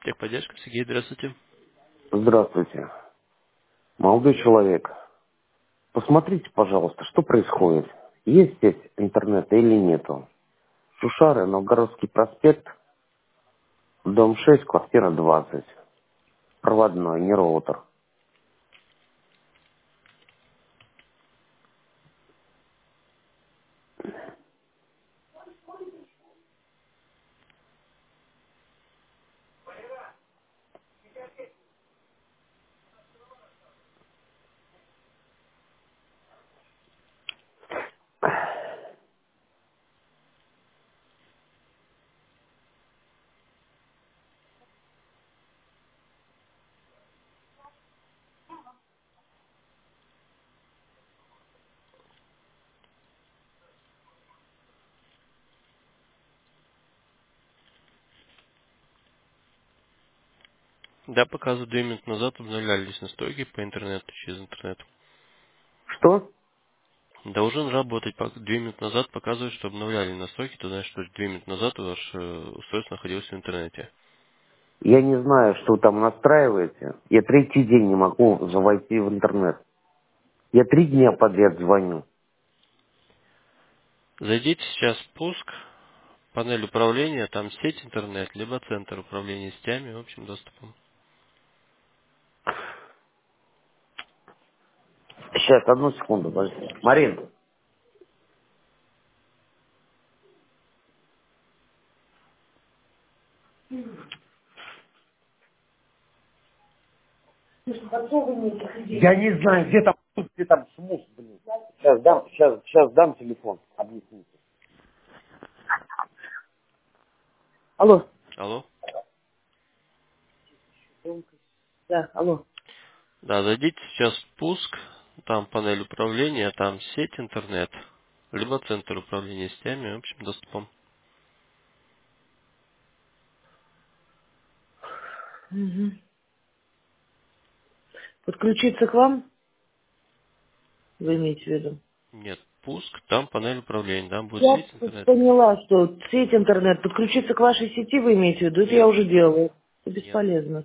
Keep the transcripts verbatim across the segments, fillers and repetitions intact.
Техподдержка, Сергей, здравствуйте. Здравствуйте. Молодой человек, посмотрите, пожалуйста, что происходит. Есть здесь интернет или нету? Шушары, Новгородский проспект, дом шесть, квартира двадцать. Проводной, не роутер. Да, показываю, две минуты назад обновлялись настройки по интернету, через интернет. Что? Должен работать, пок- две минуты назад показывает, что обновляли настройки, то значит, что две минуты назад ваше устройство находилось в интернете. Я не знаю, что вы там настраиваете. Я третий день не могу войти в интернет. Я три дня подряд звоню. Зайдите сейчас в пуск, панель управления, там сеть интернет, либо центр управления сетями и общим доступом. Сейчас, одну секунду, подожди. Марин, я не знаю, где там, где там смус, блин. Сейчас дам, сейчас, сейчас дам телефон. Объясните. Алло. Алло? Да, алло. Да, зайдите сейчас в пуск, там панель управления, там сеть интернет, либо центр управления сетями и общим доступом. Мгм. Подключиться к вам, вы имеете в виду? Нет, пуск, там панель управления, там будет Я сеть интернет. поняла, что сеть интернет, подключиться к вашей сети вы имеете в виду, это я Нет, уже делала. Это нет. бесполезно.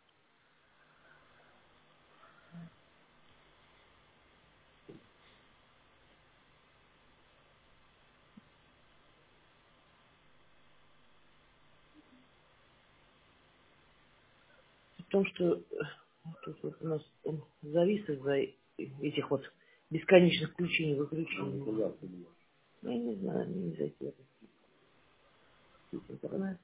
Потому что э, тут вот у нас он завис из-за этих вот бесконечных включений, выключений. Ну, я не знаю, мне не зайти. Это сеть интернет.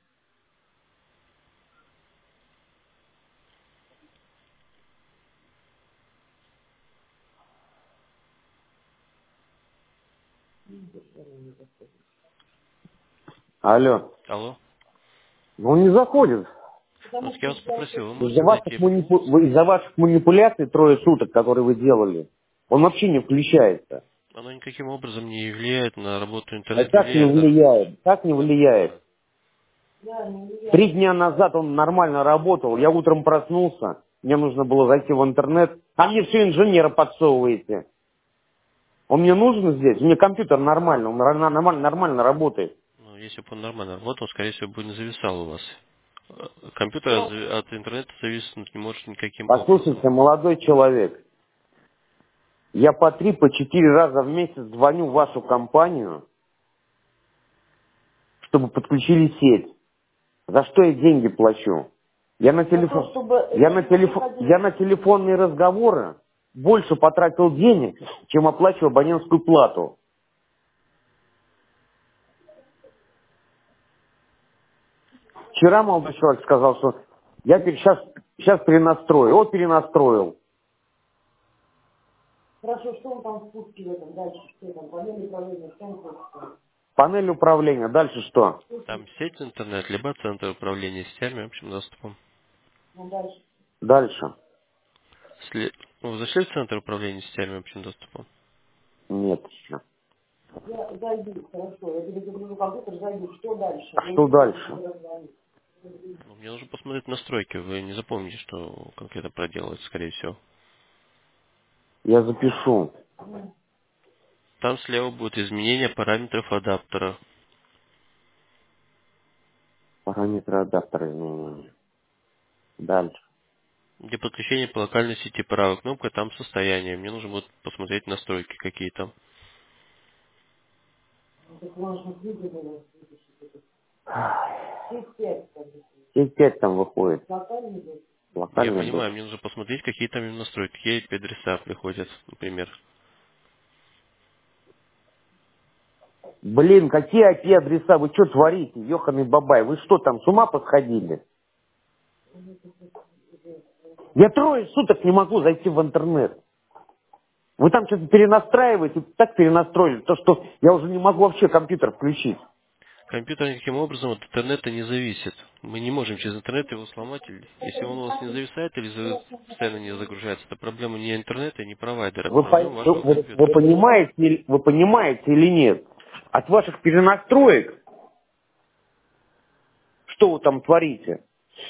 Алло. Алло? Ну, он не заходит. Ну, так я вас попросил, вы Из-за можете ваших, зайти в манипу- пуск? вы- из-за ваших манипуляций трое суток, которые вы делали, он вообще не включается. Оно никаким образом не влияет на работу А интернета, как не влияет на... влияет? Как не влияет? на- Три дня назад он нормально работал, я утром проснулся, мне нужно было зайти в интернет, а мне все инженера подсовываете. Он мне нужен здесь? У меня компьютер нормально, он нор- нормально, нормально работает. Ну, если бы он нормально работал, скорее всего, бы не зависал у вас. Э, Компьютер от, зави- от интернета зависнуть не может никаким образом. Послушайте, молодой человек, я по три, по четыре раза в месяц звоню в вашу компанию, чтобы подключили сеть. За что я деньги плачу? Я на телефон, я на телефон, я на телефонные разговоры больше потратил денег, чем оплачиваю абонентскую плату. Вчера молодой человек сказал, что я сейчас, сейчас перенастрою. Вот перенастроил. Хорошо, что он там в пуске в этом дальше? Что там, панель управления, что он хочет? Панель управления. Дальше что? Там сеть интернет, либо центр управления сетями и общим доступом. Ну, дальше. Дальше. Сли- ну, Вы зашли в центр управления сетями и общим доступом? Нет еще. Я зайду, хорошо, я тебе загружу компьютер, зайду. Что дальше? А Я что не знаю, что дальше? разговаривать. Ну, мне нужно посмотреть настройки. Вы не запомните, что конкретно проделать, скорее всего. Я запишу. Там слева будет изменение параметров адаптера. Параметры адаптера изменения. Дальше. Для подключения по локальной сети правая кнопка, там состояние. Мне нужно будет посмотреть настройки какие там. Сеть пять там выходит. Я Локальный понимаю, доступ. мне нужно посмотреть, какие там именно настройки, какие ай пи-адреса приходят, например. Блин, какие ай пи-адреса? Вы что творите, ёханый бабай? Вы что там, с ума посходили? Я трое суток не могу зайти в интернет. Вы там что-то перенастраиваете, так перенастроили, то что я уже не могу вообще компьютер включить. Компьютер никаким образом от интернета не зависит. Мы не можем через интернет его сломать. или- Если он у вас не зависает или за- постоянно не загружается, это проблема не интернета, не провайдера, Вы, проблема пой- вашего вы- вы компьютера. понимаете, или- вы понимаете или нет? От ваших перенастроек, что вы там творите?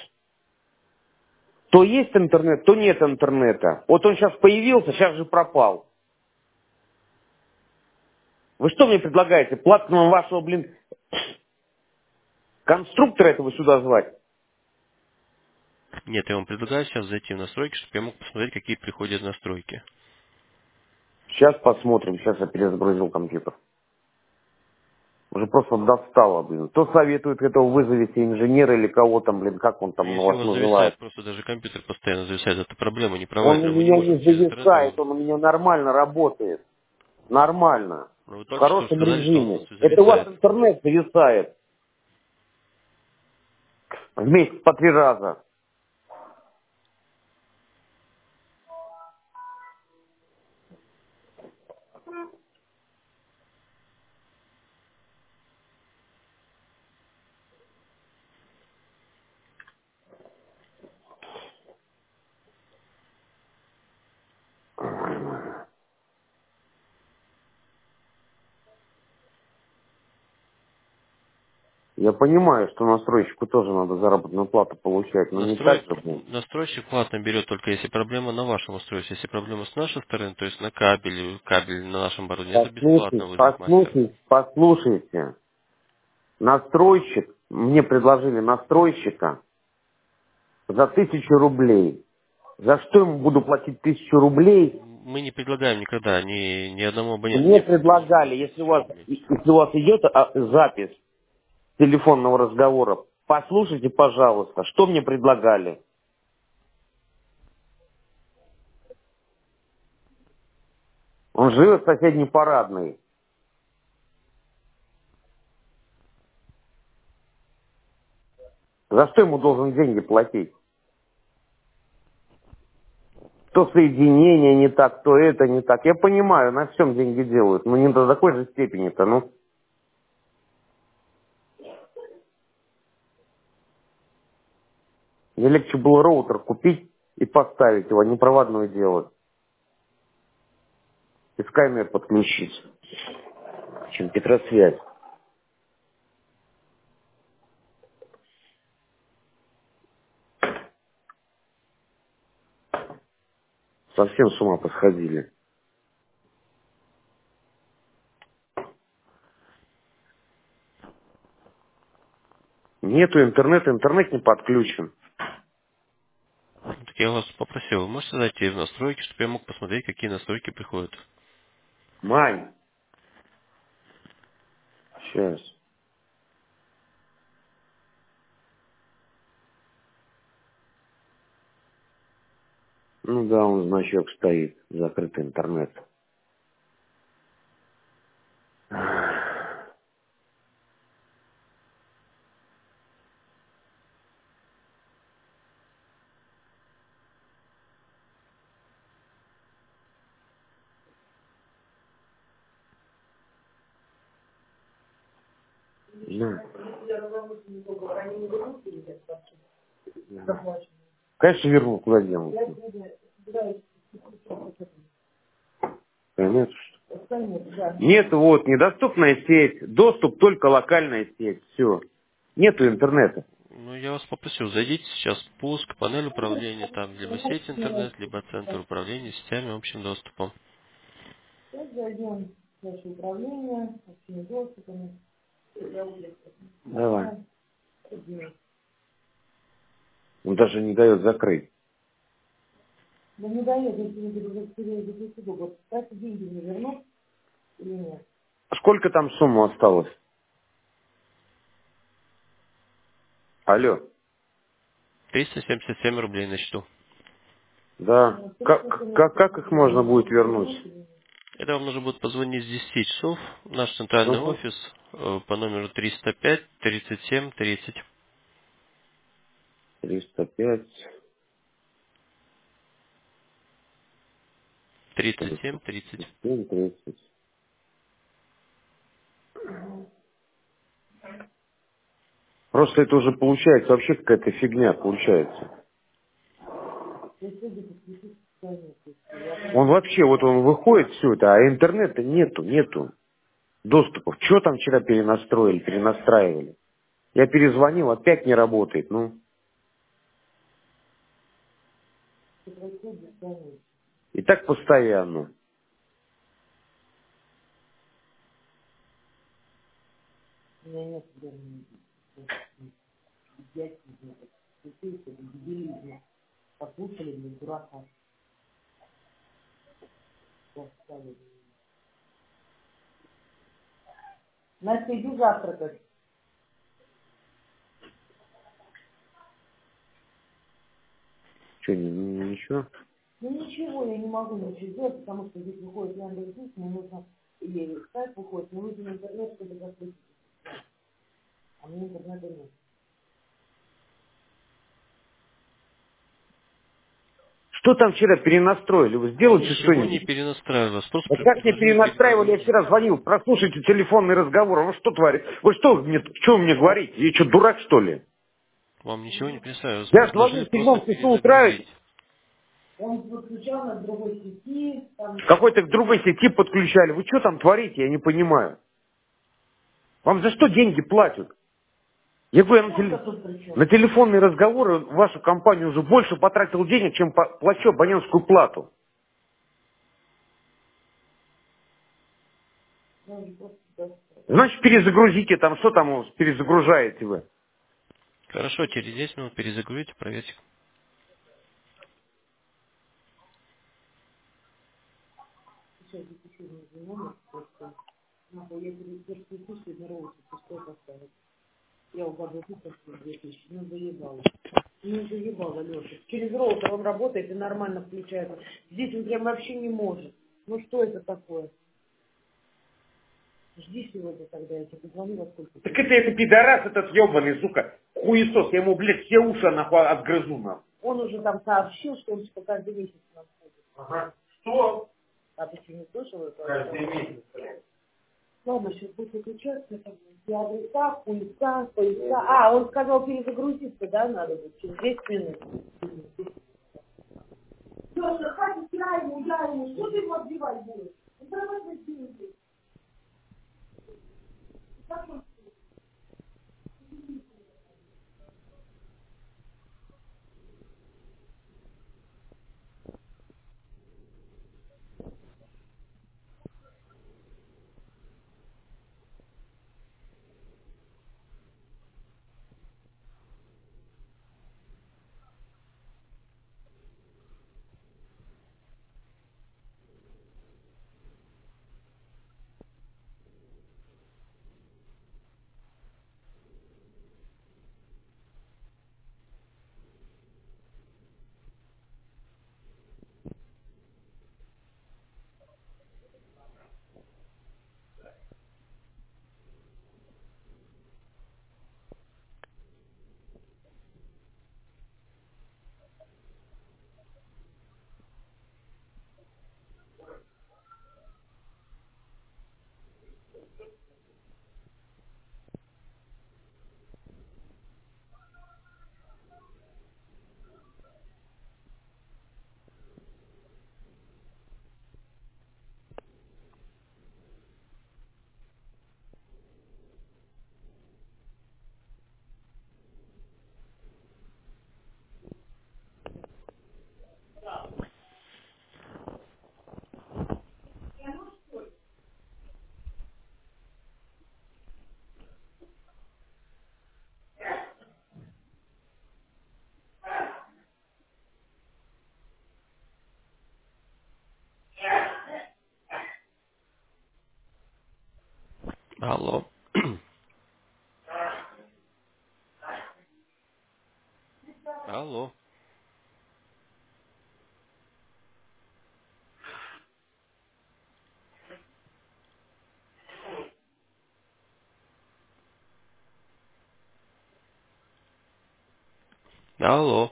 То есть интернет, то нет интернета. Вот он сейчас появился, сейчас же пропал. Вы что мне предлагаете? Платного вашего, блин, конструктора этого сюда звать? Нет, я вам предлагаю сейчас зайти в настройки, чтобы я мог посмотреть, какие приходят настройки. Сейчас посмотрим, сейчас я перезагрузил компьютер. Уже просто достало, блин. Кто советует этого, вызовите инженера или кого там, блин, как он Но там у если у вас вас называет. зависает, просто даже компьютер постоянно зависает, это проблема не Он у провайдера. Мы не меня можем не через интернет его... зависает, он у меня нормально работает. Нормально. Но вы В только что хорошем сказали, что он у вас режиме. Это у вас зависает. интернет зависает. В месяц по три раза. Я понимаю, что настройщику тоже надо заработную плату получать, но не так Настрой... же, блин. Настройщик платно берет только если проблема на вашем устройстве. Если проблема с нашей стороны, то есть на кабеле, кабель на нашем оборудовании, это бесплатно Послушайте, вызвать мастера. послушайте, послушайте. Настройщик, мне предложили настройщика за тысячу рублей. За что ему буду платить тысячу рублей? Мы не предлагаем никогда ни, ни одному абоненту Мне не предлагали предлагали, никогда если у тысячу вас, рублей. если у вас идет а, запись телефонного разговора, послушайте, пожалуйста, что мне предлагали. Он живет в соседней парадной. За что ему должен деньги платить? То соединение не так, то это не так. Я понимаю, на всем деньги делают, но не до такой же степени-то, ну. Мне легче было роутер купить и поставить его, а не проводной делать. И скайнер подключить, чем Петросвязь. Совсем с ума посходили. Нету интернета, интернет не подключен. Так я вас попросил, вы можете зайти в настройки, чтобы я мог посмотреть, какие настройки приходят. Мань, сейчас. Ну да, он значок стоит, закрытый интернет. На. Конечно, верну, куда денусь. Понятно, что? Нет, вот, недоступная сеть, доступ только локальная сеть, все. Нету интернета. Ну, я вас попросил, зайдите сейчас в пуск, панель управления, там либо сеть интернет, либо центр управления сетями общим доступом. Давай. Он даже не дает закрыть. Да не дает, если не запустить. Вот, кстати, деньги не вернут или нет? Сколько там сумма осталось? Алло. триста семьдесят семь рублей на счету. Да. Ну, Как, как, как их можно будет вернуть? Это вам нужно будет позвонить с десяти часов в наш центральный Угу. офис э, по номеру триста пять тридцать семь тридцать. триста пять, тридцать семь тридцать тридцать. семь, тридцать. Просто это уже получается вообще какая-то фигня получается. Он вообще, вот он выходит, все это, а интернета нету, нету доступов. Что там вчера перенастроили, перенастраивали? Я перезвонил, опять не работает, ну. И так постоянно. У меня нет времени. Дядьки, какие-то дебилизмы. Послушали, блин, дурака. Поставили. Настя, иди завтракать. Что, ни- ни- ничего? Ну ничего, я не могу ничего сделать, потому что здесь выходит Яндекс.Диск, мне нужно, или сайт выходит, мне нужен интернет, чтобы закрыть. А мне интернета нет. Что там вчера перенастроили? Вы Вам сделайте ничего не что-нибудь. перенастраивалось, просто Да пр- как мне предложили перенастраивали, я перезагрузить. вчера звонил, прослушайте телефонный разговор. Вы что творите? Вы что мне, что вы мне говорите? Я что, дурак что ли? Вам ничего не перестраивалось, Я звоню предложили в просто седьмом часу утра, перезагрузить. Он подключал на другой сети, там... какой-то к другой сети подключали. Вы что там творите, я не понимаю. Вам за что деньги платят? Я говорю, я на, Он-то теле- тут при чем? на телефонные разговоры в вашу компанию уже больше потратил денег, чем по- плачу абонентскую плату. Ну, он просто туда- Значит, перезагрузите там, что там у вас перезагружаете вы? Хорошо, через десять минут перезагрузите, проверьте. Сейчас запишу нужный номер, просто... Нахуй, я перепишу сегодня ровно, пустой поставить. Я угадываю, тут две тысячи. Ну, заебало. Ну, заебало, Леша. Через роутер он работает и нормально включается. Здесь он прям вообще не может. Ну, что это такое? Жди сегодня тогда, я тебе позвоню во сколько. Так это, это пидорас этот ебаный, сука, хуесос, я ему, блядь, все уши нахуй отгрызу нам. Он уже там сообщил, что он что каждый месяц нам ходит. Ага. Что? А ты что, не слышал это? Каждый месяц. Ладно, сейчас будет выключаться. Это и адреса, хуеса, пояса. А, он сказал перезагрузиться, да, надо будет через десять минут. Леша, хватит, я ему, я ему. Что ты его отбивать будешь? Ну, давай на деньги. Алло. Алло. Алло.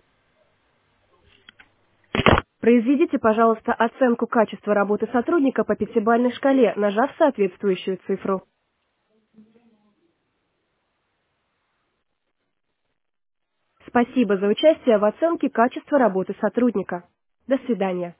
Произведите, пожалуйста, оценку качества работы сотрудника по пятибалльной шкале, нажав соответствующую цифру. Спасибо за участие в оценке качества работы сотрудника. До свидания.